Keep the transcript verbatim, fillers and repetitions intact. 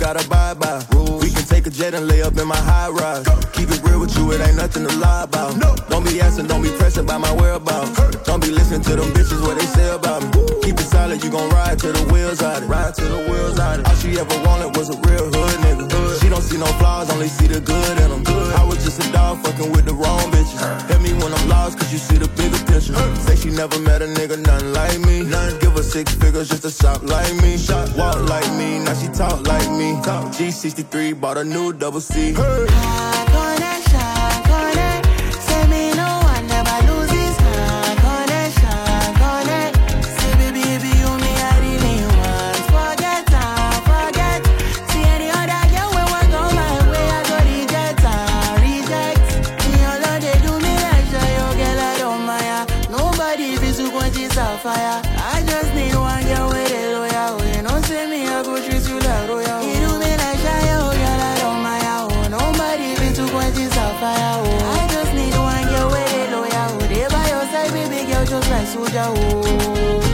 gotta abide by. Rules. We can take a jet and lay up in my high rise. Go. Keep it real with you, it ain't nothing to lie about. No. Don't be asking, don't be pressing by my whereabouts. Hurt. Don't be listening to them bitches, what they say about me. Woo. Keep it solid, you gon' ride till the wheels out it. Ride till the wheels out it. All she ever wanted was a real hood nigga. Hood. She don't see no flaws, only see the good in them. Good. I was just a dog fucking with the wrong bitches. Hurt. Hit me when I'm lost, cause you see the bigger picture. Hurt. Say she never met a nigga, nothing like me. None. Give her six figures just to shop like me. Shop, walk like me, now she talk like me. Talk. G sixty-three, bought a new double C. Hey. Fire. I just need one girl with a lawyer. Oh, you know, say me, I go treat you like royal. You do me like shy, oh, girl, I don't mind. Oh, nobody been too quenches on fire. Oh, I just need one girl with a lawyer. Oh, they by your side, baby girl, just like soldier. Oh.